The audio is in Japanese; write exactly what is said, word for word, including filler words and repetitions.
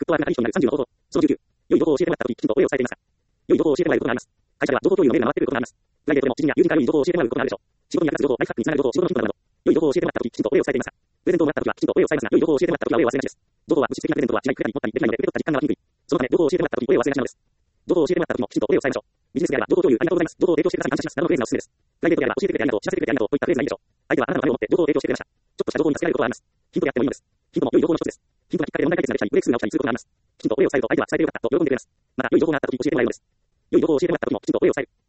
トワークがいい人になるさんじゅうの方法。そのじゅうきゅう。良い情報を教えてもらったとき、きちんとお礼を伝えていますか？良い情報を教えてもらえることがあります。会社では情報共有のメールが回ってくることがあります。プライベートでも知人や友人から良い情報を教えてもらうことがあるでしょう。仕事に役立つ情報、ライフハックにつながる情報、仕事のヒントなど。良い情報を教えてもらったとき、きちんとお礼を伝えていますか？プレゼントをもらったときはきちんとお礼を伝えますが、良い情報を教えてもらったときはお礼を忘れがちです。情報は物質的なプレゼントとは違い、クレカに持ったりできないので、受け取った実感が湧きにくい。そのため、情報を教えてもらったときにお礼を忘れがちなのです。情報を教えてもらったときもきちんとお礼を伝えましょう。ビジネスであれば、情報共有ありがとうございます。情報を提供してください。感謝します。などのフレーズがおすすめです。プライベートであれば、教えてくれてありがとう、知らせてくれてありがとうといったフレーズがいいでしょう。相手はあなたの場を持って情報を提供してくれました。ちょっとした情報に助けられることはあります。ヒントであってもいいのです。ヒントも良い情報の一つです。ヒントがきっかけで問題解決ができたり、ブレイクスルーが起きたりすることがあります。きちんとお礼を伝えると相手は伝えてよかったと喜んでくれます。また、良い情報があったとき教えてもらえるのです。良い情報を教えてもらったときもきちんとお礼を伝える。